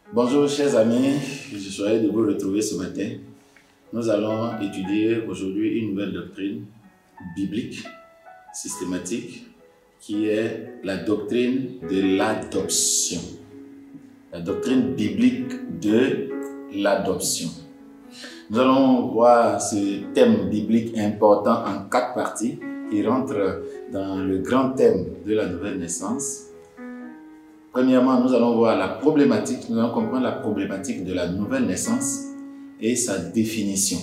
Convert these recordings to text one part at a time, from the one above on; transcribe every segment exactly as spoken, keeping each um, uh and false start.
Bonjour chers amis, je suis heureux de vous retrouver ce matin. Nous allons étudier aujourd'hui une nouvelle doctrine biblique, systématique, qui est la doctrine de l'adoption. La doctrine biblique de l'adoption. Nous allons voir ce thème biblique important en quatre parties qui rentrent dans le grand thème de la nouvelle naissance. Premièrement, nous allons voir la problématique, nous allons comprendre la problématique de la nouvelle naissance et sa définition.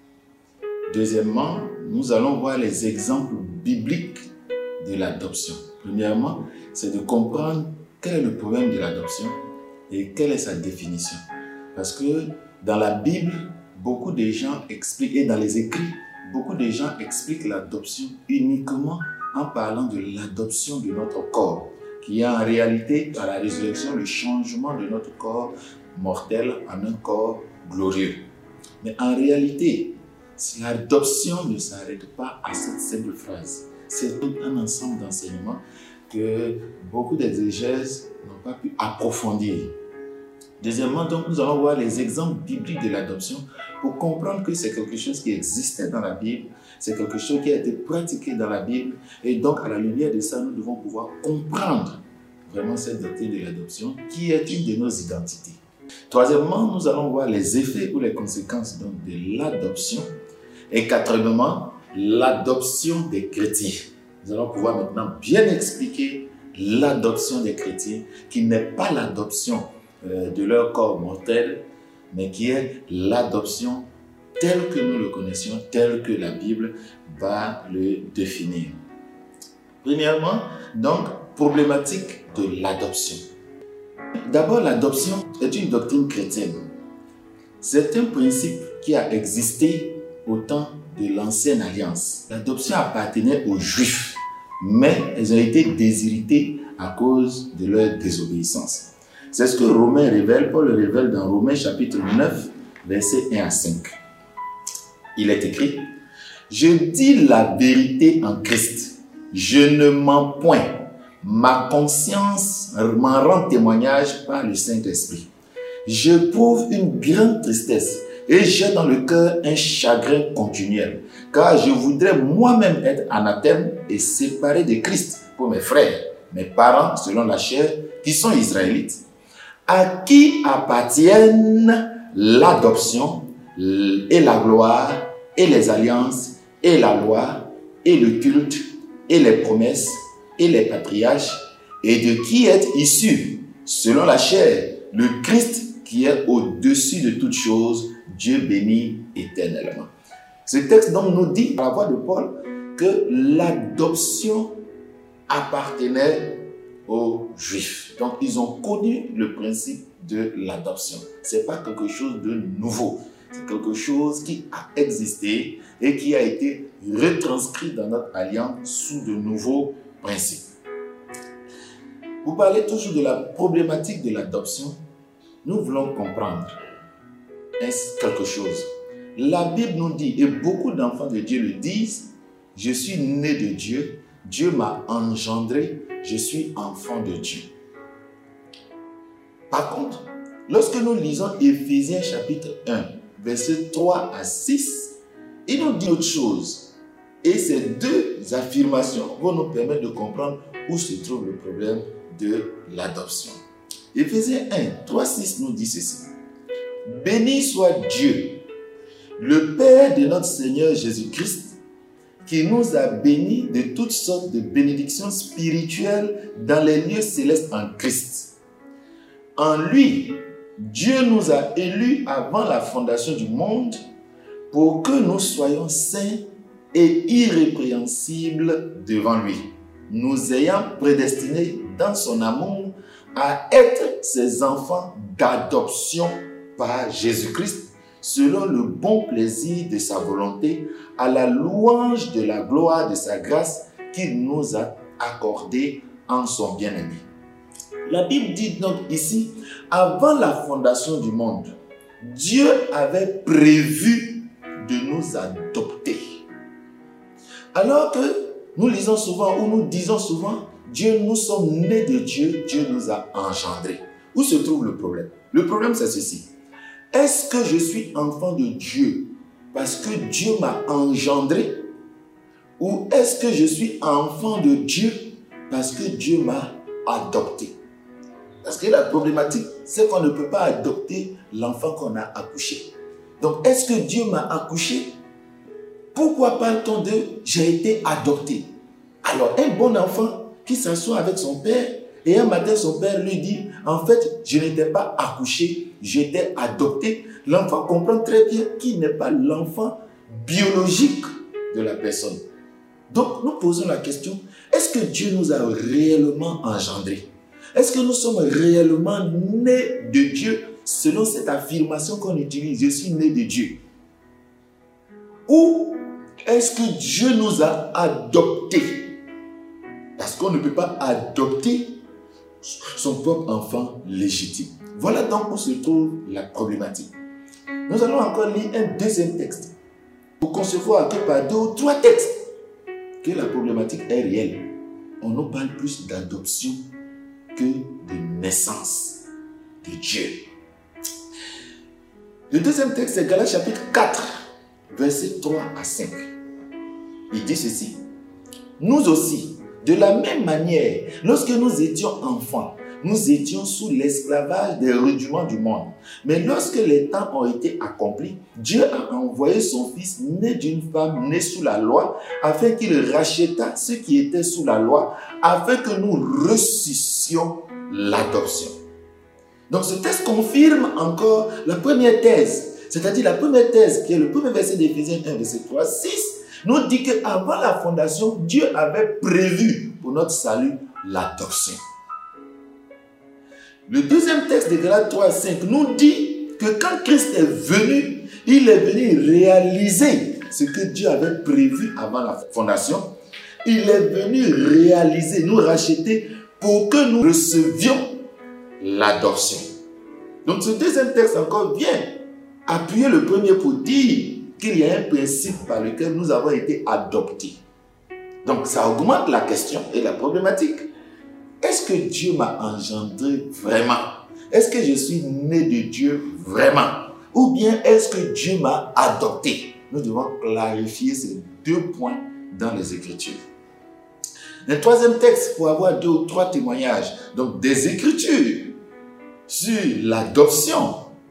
Deuxièmement, nous allons voir les exemples bibliques de l'adoption. Premièrement, c'est de comprendre quel est le problème de l'adoption et quelle est sa définition. Parce que dans la Bible, beaucoup de gens expliquent, et dans les écrits, beaucoup de gens expliquent l'adoption uniquement en parlant de l'adoption de notre corps, qui est en réalité, à la résurrection, le changement de notre corps mortel en un corps glorieux. Mais en réalité, l'adoption ne s'arrête pas à cette simple phrase. C'est tout un ensemble d'enseignements que beaucoup d'exégèses n'ont pas pu approfondir. Deuxièmement, donc, nous allons voir les exemples bibliques de l'adoption pour comprendre que c'est quelque chose qui existait dans la Bible, c'est quelque chose qui a été pratiqué dans la Bible, et donc à la lumière de ça, nous devons pouvoir comprendre vraiment cette doctrine de l'adoption qui est une de nos identités. Troisièmement, nous allons voir les effets ou les conséquences donc, de l'adoption. Et quatrièmement, l'adoption des chrétiens. Nous allons pouvoir maintenant bien expliquer l'adoption des chrétiens, qui n'est pas l'adoption euh, de leur corps mortel, mais qui est l'adoption telle que nous le connaissions, telle que la Bible va le définir. Premièrement, donc, problématique de l'adoption. D'abord, l'adoption est une doctrine chrétienne. C'est un principe qui a existé au temps de l'Ancienne Alliance. L'adoption appartenait aux Juifs, mais elles ont été déshéritées à cause de leur désobéissance. C'est ce que Romains révèle, Paul le révèle dans Romains chapitre neuf, versets un à cinq. Il est écrit: « Je dis la vérité en Christ, je ne mens point. Ma conscience m'en rend témoignage par le Saint-Esprit. Je prouve une grande tristesse et j'ai dans le cœur un chagrin continuel, car je voudrais moi-même être anathème et séparé de Christ pour mes frères, mes parents selon la chair, qui sont israélites, à qui appartiennent l'adoption et la gloire et les alliances et la loi et le culte et les promesses et les patriarches, et de qui est issu, selon la chair, le Christ qui est au-dessus de toutes choses, Dieu béni éternellement. » Ce texte donc nous dit, par la voix de Paul, que l'adoption appartenait aux Juifs. Donc ils ont connu le principe de l'adoption. Ce n'est pas quelque chose de nouveau. C'est quelque chose qui a existé et qui a été retranscrit dans notre alliance sous de nouveaux principes. Vous parlez toujours de la problématique de l'adoption. Nous voulons comprendre quelque chose. La Bible nous dit, et beaucoup d'enfants de Dieu le disent: « Je suis né de Dieu, Dieu m'a engendré, je suis enfant de Dieu. » Par contre, lorsque nous lisons Éphésiens chapitre un, versets trois à six, il nous dit autre chose. Et ces deux affirmations vont nous permettre de comprendre où se trouve le problème de l'adoption. Éphésiens un, trois, six nous dit ceci: « Béni soit Dieu, le Père de notre Seigneur Jésus-Christ, qui nous a bénis de toutes sortes de bénédictions spirituelles dans les lieux célestes en Christ. En lui, Dieu nous a élus avant la fondation du monde pour que nous soyons saints et irrépréhensibles devant lui, nous ayant prédestinés dans son amour à être ses enfants d'adoption par Jésus-Christ, selon le bon plaisir de sa volonté, à la louange de la gloire de sa grâce qu'il nous a accordée en son bien-aimé. » La Bible dit donc ici, avant la fondation du monde, Dieu avait prévu de nous adopter. Alors que nous lisons souvent ou nous disons souvent, Dieu, nous sommes nés de Dieu, Dieu nous a engendrés. Où se trouve le problème? Le problème, c'est ceci. Est-ce que je suis enfant de Dieu parce que Dieu m'a engendré? Ou est-ce que je suis enfant de Dieu parce que Dieu m'a adopté? Parce que la problématique, c'est qu'on ne peut pas adopter l'enfant qu'on a accouché. Donc, est-ce que Dieu m'a accouché? Pourquoi parle-t-on de « j'ai été adopté » ? Alors, un bon enfant qui s'assoit avec son père et un matin, son père lui dit « en fait, je n'étais pas accouché, j'étais adopté ». L'enfant comprend très bien qu'il n'est pas l'enfant biologique de la personne. Donc, nous posons la question, est-ce que Dieu nous a réellement engendrés? Est-ce que nous sommes réellement nés de Dieu selon cette affirmation qu'on utilise, je suis né de Dieu? Ou est-ce que Dieu nous a adoptés? Parce qu'on ne peut pas adopter son propre enfant légitime. Voilà donc où se trouve la problématique. Nous allons encore lire un deuxième texte pour concevoir que par deux ou trois textes que la problématique est réelle. On nous parle plus d'adoption que de naissance de Dieu. Le deuxième texte, c'est Galates chapitre quatre, versets trois à cinq. Il dit ceci. Nous aussi, de la même manière, lorsque nous étions enfants, nous étions sous l'esclavage des rudiments du monde. Mais lorsque les temps ont été accomplis, Dieu a envoyé son Fils né d'une femme née sous la loi, afin qu'il rachètât ceux qui étaient sous la loi, afin que nous reçussions l'adoption. Donc ce texte confirme encore la première thèse, c'est-à-dire la première thèse qui est le premier verset d'Éphésiens un, verset trois, six, nous dit qu'avant la fondation, Dieu avait prévu pour notre salut l'adoption. Le deuxième texte de Galates trois, cinq nous dit que quand Christ est venu, il est venu réaliser ce que Dieu avait prévu avant la fondation. Il est venu réaliser, nous racheter pour que nous recevions l'adoption. Donc ce deuxième texte encore vient appuyer le premier pour dire qu'il y a un principe par lequel nous avons été adoptés. Donc ça augmente la question et la problématique. Est-ce que Dieu m'a engendré vraiment? Est-ce que je suis né de Dieu vraiment? Ou bien est-ce que Dieu m'a adopté? Nous devons clarifier ces deux points dans les Écritures. Le troisième texte, pour avoir deux ou trois témoignages, donc des Écritures sur l'adoption,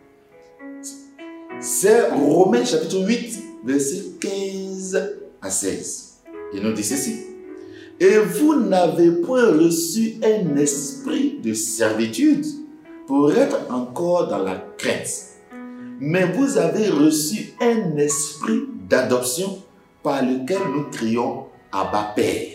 c'est Romains chapitre huit, versets quinze à seize. Il nous dit ceci. Et vous n'avez point reçu un esprit de servitude pour être encore dans la crainte, mais vous avez reçu un esprit d'adoption par lequel nous crions Abba Père.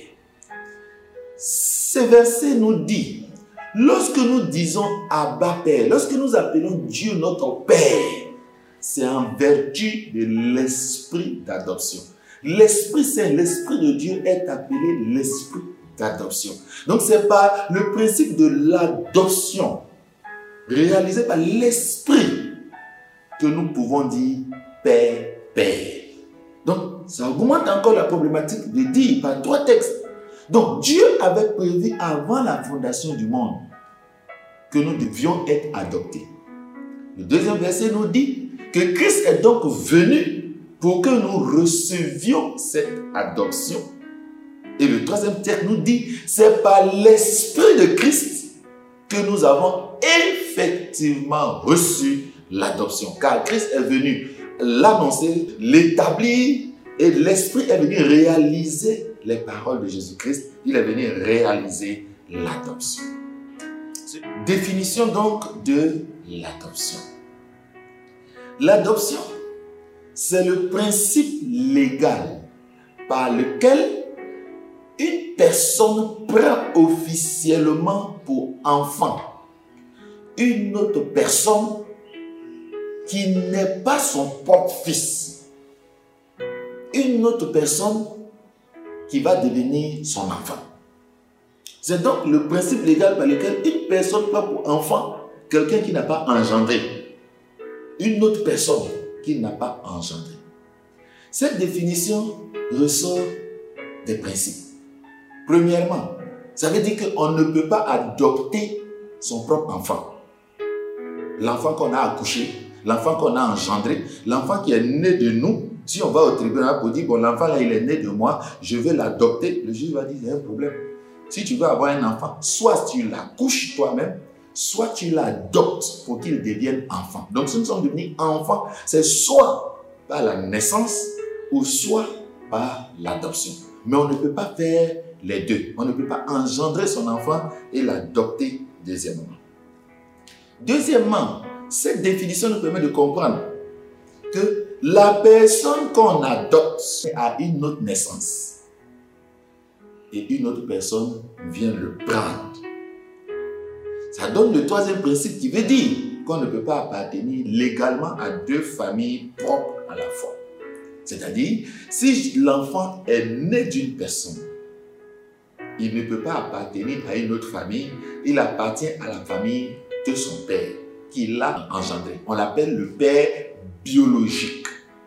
Ce verset nous dit, lorsque nous disons Abba Père, lorsque nous appelons Dieu notre Père, c'est en vertu de l'esprit d'adoption. L'Esprit Saint, l'Esprit de Dieu est appelé l'Esprit d'adoption. Donc c'est par le principe de l'adoption réalisé par l'Esprit que nous pouvons dire Père, Père. Donc ça augmente encore la problématique de dire par trois textes. Donc Dieu avait prévu avant la fondation du monde que nous devions être adoptés. Le deuxième verset nous dit que Christ est donc venu pour que nous recevions cette adoption. Et le troisième texte nous dit, c'est par l'Esprit de Christ que nous avons effectivement reçu l'adoption. Car Christ est venu l'annoncer, l'établir, et l'Esprit est venu réaliser les paroles de Jésus-Christ. Il est venu réaliser l'adoption. Définition donc de l'adoption. L'adoption, c'est le principe légal par lequel une personne prend officiellement pour enfant une autre personne qui n'est pas son propre fils. Une autre personne qui va devenir son enfant. C'est donc le principe légal par lequel une personne prend pour enfant quelqu'un qui n'a pas engendré. Une autre personne qui n'a pas engendré. Cette définition ressort des principes. Premièrement, ça veut dire qu'on ne peut pas adopter son propre enfant. l'enfant qu'on a accouché, l'enfant qu'on a engendré, l'enfant qui est né de nous. Si on va au tribunal pour dire, bon, l'enfant là, il est né de moi, je veux l'adopter, le juge va dire, il y a un problème. Si tu veux avoir un enfant, soit tu l'accouches toi-même, soit tu l'adoptes pour qu'il devienne enfant. Donc, si nous sommes devenus enfants, c'est soit par la naissance ou soit par l'adoption. Mais on ne peut pas faire les deux. On ne peut pas engendrer son enfant et l'adopter deuxièmement. Deuxièmement, cette définition nous permet de comprendre que la personne qu'on adopte a une autre naissance et une autre personne vient le prendre. Ça donne le troisième principe qui veut dire qu'on ne peut pas appartenir légalement à deux familles propres à la fois. C'est-à-dire, si l'enfant est né d'une personne, il ne peut pas appartenir à une autre famille, il appartient à la famille de son père, qui l'a engendré. On l'appelle le père biologique.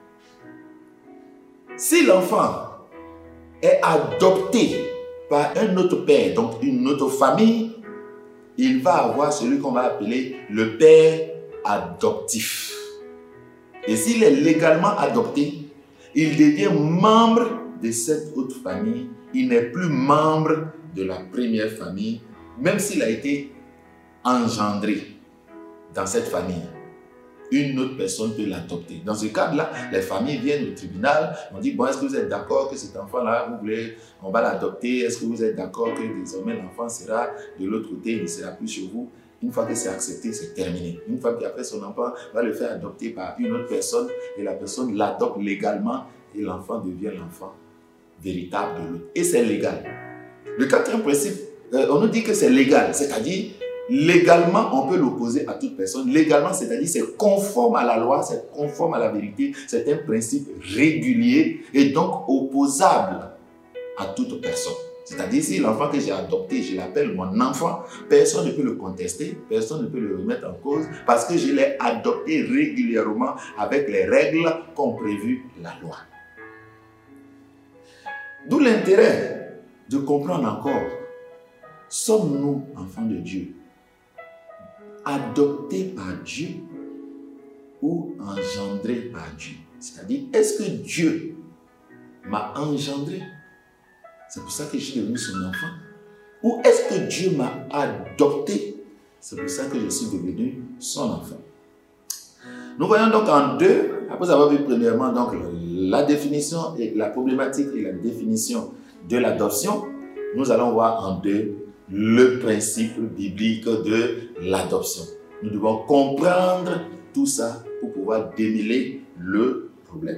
Si l'enfant est adopté par un autre père, donc une autre famille, il va avoir celui qu'on va appeler le père adoptif. Et s'il est légalement adopté, il devient membre de cette autre famille. Il n'est plus membre de la première famille, même s'il a été engendré dans cette famille. Une autre personne peut l'adopter. Dans ce cadre-là, les familles viennent au tribunal, on dit, bon, est-ce que vous êtes d'accord que cet enfant-là, vous voulez, on va l'adopter? Est-ce que vous êtes d'accord que désormais l'enfant sera de l'autre côté, il ne sera plus chez vous? Une fois que c'est accepté, c'est terminé. Une fois qu'après son enfant va le faire adopter par une autre personne et la personne l'adopte légalement et l'enfant devient l'enfant véritable de l'autre. Et c'est légal. Le quatrième principe, euh, on nous dit que c'est légal, c'est-à-dire légalement, on peut l'opposer à toute personne. Légalement, c'est-à-dire c'est conforme à la loi, c'est conforme à la vérité, c'est un principe régulier et donc opposable à toute personne. C'est-à-dire, si l'enfant que j'ai adopté, je l'appelle mon enfant, personne ne peut le contester, personne ne peut le remettre en cause parce que je l'ai adopté régulièrement avec les règles qu'ont prévues la loi. D'où l'intérêt de comprendre encore, sommes-nous enfants de Dieu, adoptés par Dieu ou engendrés par Dieu? C'est-à-dire, est-ce que Dieu m'a engendré? C'est pour ça que je suis devenu son enfant. Ou est-ce que Dieu m'a adopté? C'est pour ça que je suis devenu son enfant. Nous voyons donc en deux, après avoir vu premièrement donc la définition et la problématique et la définition de l'adoption, nous allons voir en deux le principe biblique de l'adoption. Nous devons comprendre tout ça pour pouvoir démêler le problème.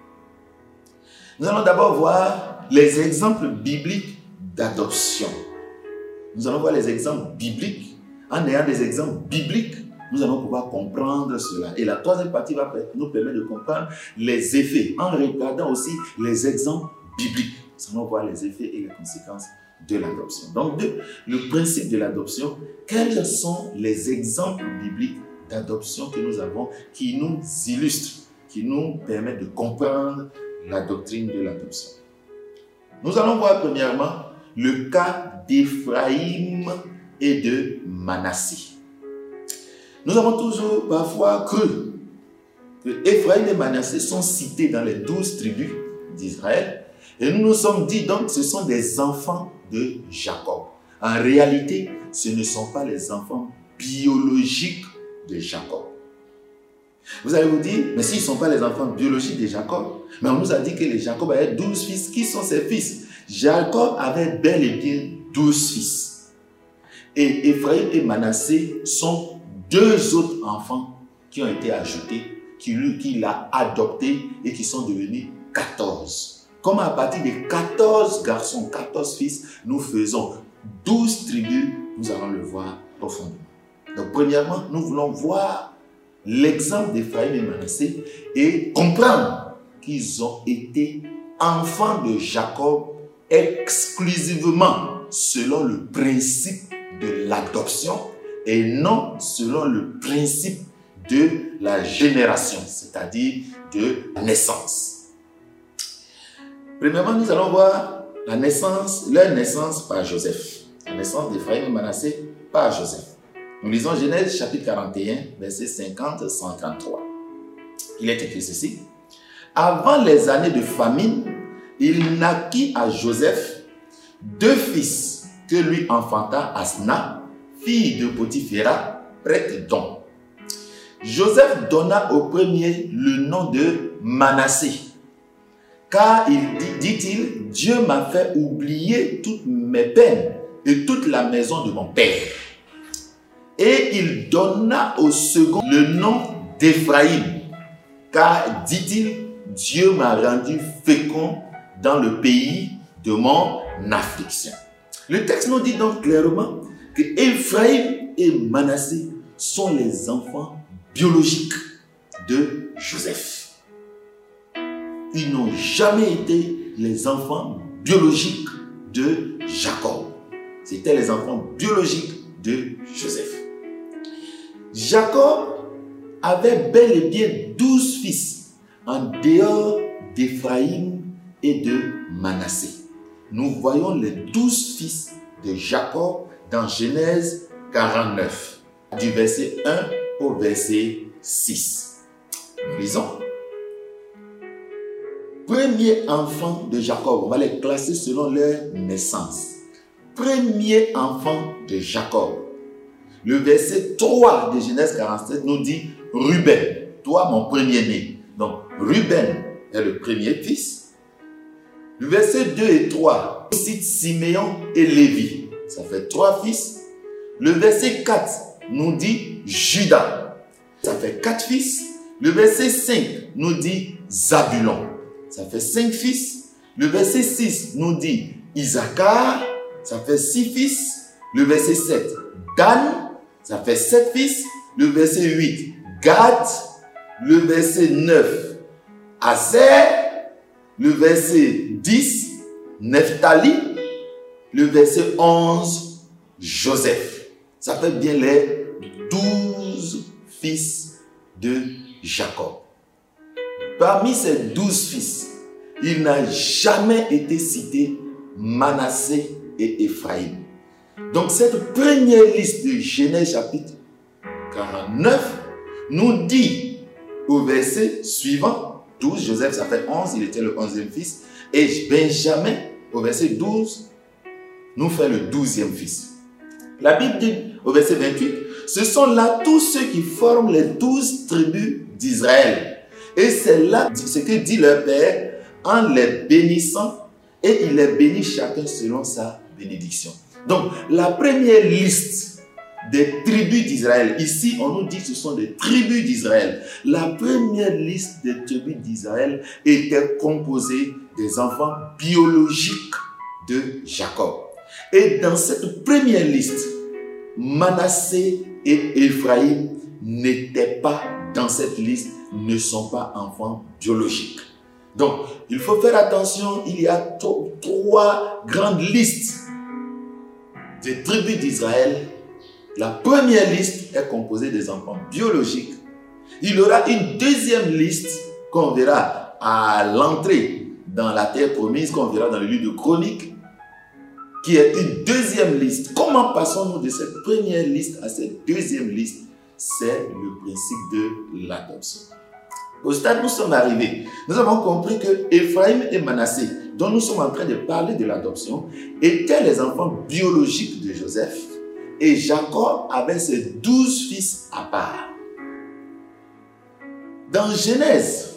Nous allons d'abord voir les exemples bibliques d'adoption. Nous allons voir les exemples bibliques. En ayant des exemples bibliques, nous allons pouvoir comprendre cela. Et la troisième partie va nous permettre de comprendre les effets, en regardant aussi les exemples bibliques. Nous allons voir les effets et les conséquences de l'adoption. Donc, de, le principe de l'adoption, quels sont les exemples bibliques d'adoption que nous avons qui nous illustrent, qui nous permettent de comprendre la doctrine de l'adoption? Nous allons voir premièrement le cas d'Éphraïm et de Manassé. Nous avons toujours parfois cru que Éphraïm et Manassé sont cités dans les douze tribus d'Israël et nous nous sommes dit donc ce sont des enfants de Jacob. En réalité, ce ne sont pas les enfants biologiques de Jacob. Vous allez vous dire, mais s'ils ne sont pas les enfants biologiques de Jacob, mais on nous a dit que les Jacob avait douze fils. Qui sont ses fils? Jacob avait bel et bien douze fils. Et Éphraïm et Manassé sont deux autres enfants qui ont été ajoutés, qu'il qui a adoptés et qui sont devenus quatorze. Comme à partir de quatorze garçons, quatorze fils, nous faisons douze tribus, nous allons le voir profondément. Donc premièrement, nous voulons voir l'exemple d'Éphraïm et Manassé et comprendre qu'ils ont été enfants de Jacob exclusivement selon le principe de l'adoption et non selon le principe de la génération, c'est-à-dire de la naissance. Premièrement, nous allons voir la naissance, leur naissance par Joseph. La naissance d'Éphraïm et Manassé par Joseph. Nous lisons Genèse chapitre quarante et un, verset cinquante à cent trente-trois. Il est écrit ceci. Avant les années de famine, il naquit à Joseph deux fils que lui enfanta Asna, fille de Potiphéra, prêtre d'On. Joseph donna au premier le nom de Manassé, car il dit, dit-il, Dieu m'a fait oublier toutes mes peines et toute la maison de mon père. Et il donna au second le nom d'Éphraïm, car dit-il, Dieu m'a rendu fécond dans le pays de mon affliction. Le texte nous dit donc clairement que Éphraïm et Manassé sont les enfants biologiques de Joseph. Ils n'ont jamais été les enfants biologiques de Jacob. C'était les enfants biologiques de Joseph. Jacob avait bel et bien douze fils en dehors d'Éphraïm et de Manassé. Nous voyons les douze fils de Jacob dans Genèse quarante-neuf, du verset un au verset six. Nous lisons. Premier enfant de Jacob, on va les classer selon leur naissance. Premier enfant de Jacob. Le verset trois de Genèse quarante-sept nous dit Ruben, toi mon premier-né. Donc Ruben est le premier fils. Le verset deux et trois cite Siméon et Lévi. Ça fait trois fils. Le verset quatre nous dit Judas. Ça fait quatre fils. Le verset cinq nous dit Zabulon. Ça fait cinq fils. Le verset six nous dit Issachar. Ça fait six fils. Le verset sept, Dan. Ça fait sept fils. Le verset huit, Gad. Le verset neuf, Aser. Le verset dix, Nephtali. Le verset onze, Joseph. Ça fait bien les douze fils de Jacob. Parmi ces douze fils, il n'a jamais été cité Manassé et Éphraïm. Donc cette première liste de Genèse chapitre quarante-neuf nous dit au verset suivant, douze, Joseph ça fait onze, il était le onzième fils, et Benjamin au verset douze nous fait le douzième fils. La Bible dit au verset vingt-huit, ce sont là tous ceux qui forment les douze tribus d'Israël. Et c'est là ce que dit leur père en les bénissant, et il les bénit chacun selon sa bénédiction. Donc la première liste des tribus d'Israël, ici on nous dit que ce sont des tribus d'Israël. La première liste des tribus d'Israël était composée des enfants biologiques de Jacob. Et dans cette première liste, Manassé et Éphraïm n'étaient pas dans cette liste, ne sont pas enfants biologiques. Donc, il faut faire attention, il y a trois grandes listes des tribus d'Israël. La première liste est composée des enfants biologiques. Il y aura une deuxième liste qu'on verra à l'entrée dans la terre promise, qu'on verra dans le livre de Chroniques, qui est une deuxième liste. Comment passons-nous de cette première liste à cette deuxième liste? C'est le principe de l'adoption. Au stade où nous sommes arrivés, nous avons compris que Éphraïm et Manassé, dont nous sommes en train de parler de l'adoption, étaient les enfants biologiques de Joseph, et Jacob avait ses douze fils à part. Dans Genèse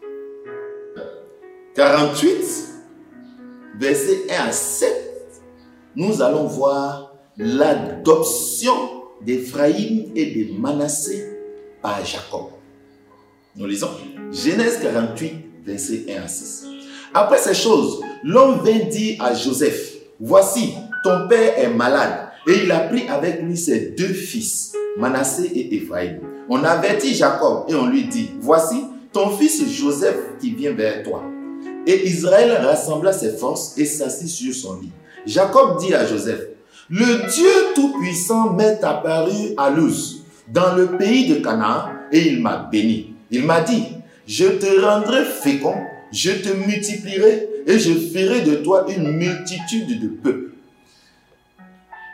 quarante-huit, versets un à sept, nous allons voir l'adoption d'Éphraïm et de Manassé par Jacob. Nous lisons Genèse quarante-huit, versets un à six. Après ces choses, l'homme vint dire à Joseph, voici, ton père est malade, et il a pris avec lui ses deux fils, Manassé et Éphraïm. On avertit Jacob et on lui dit, voici, ton fils Joseph qui vient vers toi. Et Israël rassembla ses forces et s'assit sur son lit. Jacob dit à Joseph, le Dieu Tout-Puissant m'est apparu à Luz, dans le pays de Canaan, et il m'a béni. Il m'a dit, je te rendrai fécond, je te multiplierai et je ferai de toi une multitude de peuples.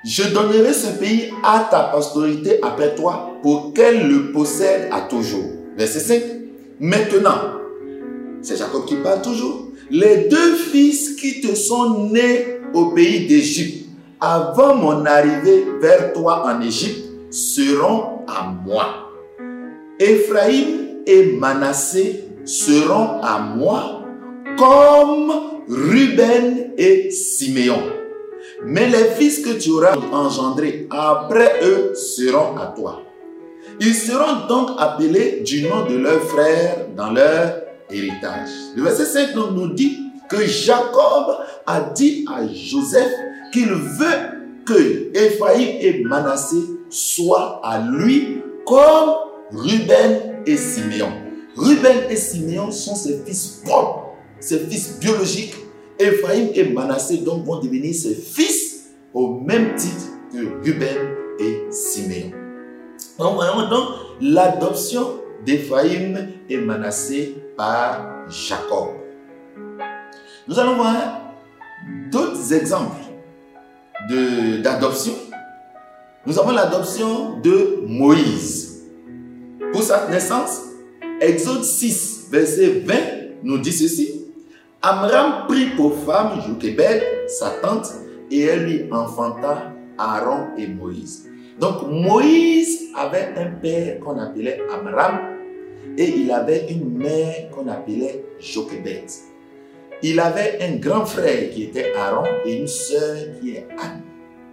je donnerai ce pays à ta postérité après toi pour qu'elle le possède à toujours. Verset cinq. Maintenant, c'est Jacob qui parle toujours. Les deux fils qui te sont nés au pays d'Égypte, avant mon arrivée vers toi en Égypte, seront à moi. Éphraïm et Manassé seront à moi, comme Ruben et Siméon. Mais les fils que tu auras engendrés après eux seront à toi. Ils seront donc appelés du nom de leurs frères dans leur héritage. Le verset cinq nous dit que Jacob a dit à Joseph qu'il veut que Éphraïm et Manassé soient à lui comme Ruben et Siméon. Ruben et Siméon sont ses fils propres, ses fils biologiques. Éphraïm et Manassé donc vont devenir ses fils au même titre que Ruben et Siméon. Donc voyons donc l'adoption d'Éphraïm et Manassé par Jacob. Nous allons voir d'autres exemples d'adoption. Nous avons l'adoption de Moïse. Pour sa naissance, Exode six, verset vingt nous dit ceci. Amram prit pour femme Jochébed, sa tante, et elle lui enfanta Aaron et Moïse. Donc Moïse avait un père qu'on appelait Amram et il avait une mère qu'on appelait Jochébed. Il avait un grand frère qui était Aaron et une sœur qui est Anne.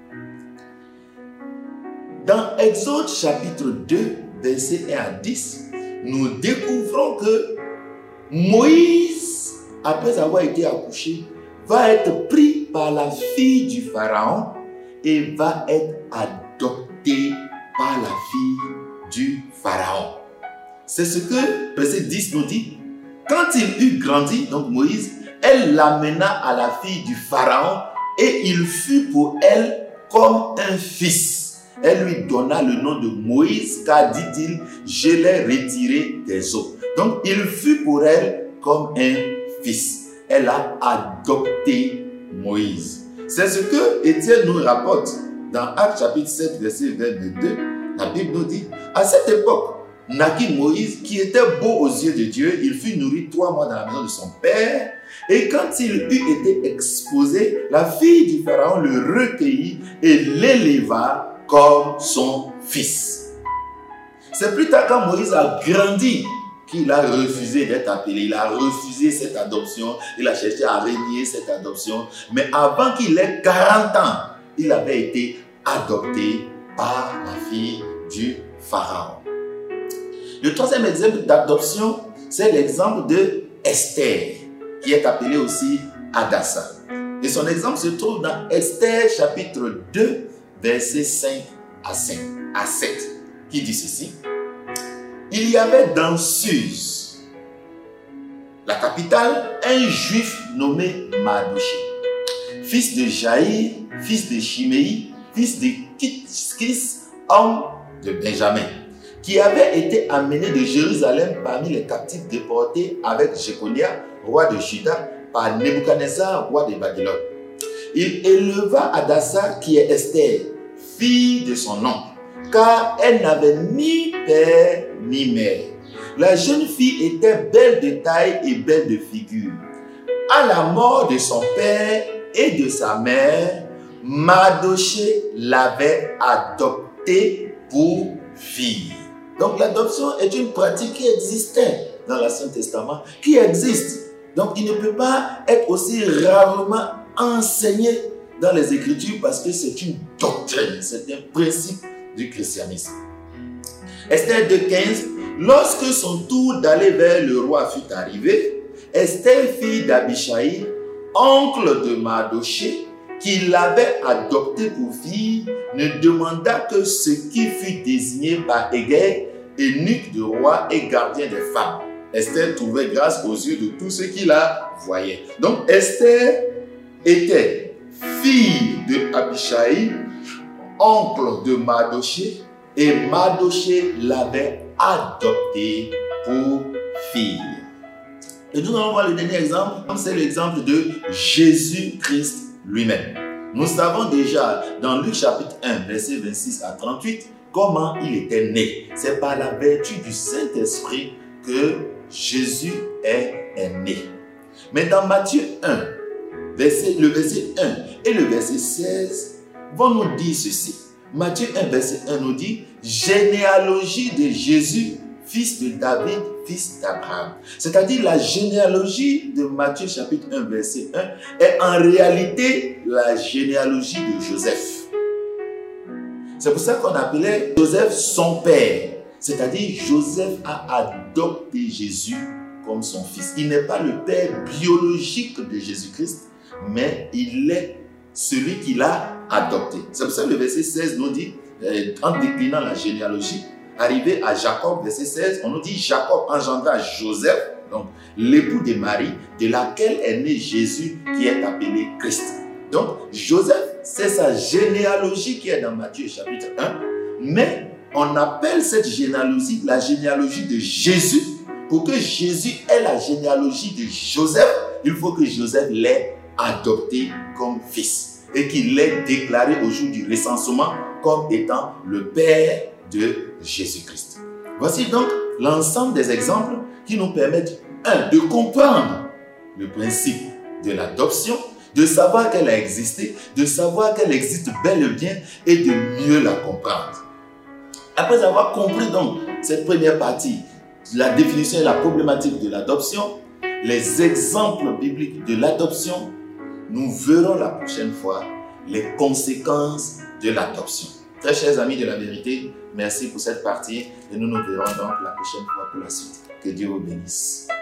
Dans Exode chapitre deux, versets un à dix, nous découvrons que Moïse, après avoir été accouché, va être pris par la fille du Pharaon et va être adopté par la fille du Pharaon. C'est ce que verset dix nous dit. Quand il eut grandi, donc Moïse, elle l'amena à la fille du Pharaon et il fut pour elle comme un fils. Elle lui donna le nom de Moïse car, dit-il, je l'ai retiré des eaux. Donc il fut pour elle comme un fils. Elle a adopté Moïse. C'est ce que Étienne nous rapporte dans Actes chapitre sept, verset vingt-deux. La Bible nous dit, à cette époque, naquit Moïse qui était beau aux yeux de Dieu. Il fut nourri trois mois dans la maison de son père. Et quand il eut été exposé, la fille du Pharaon le recueillit et l'éleva comme son fils. C'est plus tard quand Moïse a grandi qu'il a refusé d'être appelé. Il a refusé cette adoption. Il a cherché à renier cette adoption. Mais avant qu'il ait quarante ans, il avait été adopté par la fille du Pharaon. Le troisième exemple d'adoption, c'est l'exemple de Esther, qui est appelée aussi Hadassa. Et son exemple se trouve dans Esther chapitre deux, versets cinq à sept, qui dit ceci. Il y avait dans Suse, la capitale, un juif nommé Mardoché, fils de Jaïr, fils de Chiméi, fils de Kitskis, homme de Benjamin, qui avait été amené de Jérusalem parmi les captifs déportés avec Jéconia, roi de Juda, par Nebuchadnezzar, roi de Babylone. Il éleva Hadassa, qui est Esther, fille de son oncle, car elle n'avait ni père ni mère. La jeune fille était belle de taille et belle de figure. À la mort de son père et de sa mère, Mardoché l'avait adoptée pour fille. Donc l'adoption est une pratique qui existait dans l'Ancien Testament, qui existe. Donc il ne peut pas être aussi rarement enseigné dans les Écritures parce que c'est une doctrine, c'est un principe du christianisme. Esther deux quinze, lorsque son tour d'aller vers le roi fut arrivé, Esther, fille d'Abishai, oncle de Mardoché, qui l'avait adopté pour fille, ne demanda que ce qui fut désigné par Hegai, eunuque du roi et gardien des femmes. Esther trouvait grâce aux yeux de tous ceux qui la voyaient. Donc Esther était fille de Abishai, oncle de Mardoché, et Mardoché l'avait adoptée pour fille. Et nous allons voir le dernier exemple, c'est l'exemple de Jésus-Christ lui-même. Nous savons déjà dans Luc chapitre un, verset vingt-six à trente-huit, comment il était né. C'est par la vertu du Saint-Esprit que Jésus est, est né. Mais dans Matthieu un, verset, le verset un et le verset seize vont nous dire ceci. Matthieu un, verset un nous dit « Généalogie de Jésus, fils de David, fils d'Abraham ». C'est-à-dire la généalogie de Matthieu chapitre un, verset un est en réalité la généalogie de Joseph. C'est pour ça qu'on appelait Joseph son père. C'est-à-dire Joseph a adopté Jésus comme son fils. Il n'est pas le père biologique de Jésus-Christ, mais il est celui qui l'a adopté. C'est pour ça que le verset seize nous dit, euh, en déclinant la généalogie, arrivé à Jacob, verset seize, on nous dit Jacob engendra Joseph, donc l'époux de Marie, de laquelle est né Jésus qui est appelé Christ. Donc Joseph, c'est sa généalogie qui est dans Matthieu chapitre un, mais on appelle cette généalogie la généalogie de Jésus. Pour que Jésus ait la généalogie de Joseph, il faut que Joseph l'ait adopté comme fils et qu'il l'ait déclaré au jour du recensement comme étant le père de Jésus-Christ. Voici donc l'ensemble des exemples qui nous permettent, un, de comprendre le principe de l'adoption, de savoir qu'elle a existé, de savoir qu'elle existe bel et bien et de mieux la comprendre. Après avoir compris donc cette première partie, la définition et la problématique de l'adoption, les exemples bibliques de l'adoption, nous verrons la prochaine fois les conséquences de l'adoption. Très chers amis de la vérité, merci pour cette partie et nous nous verrons donc la prochaine fois pour la suite. Que Dieu vous bénisse.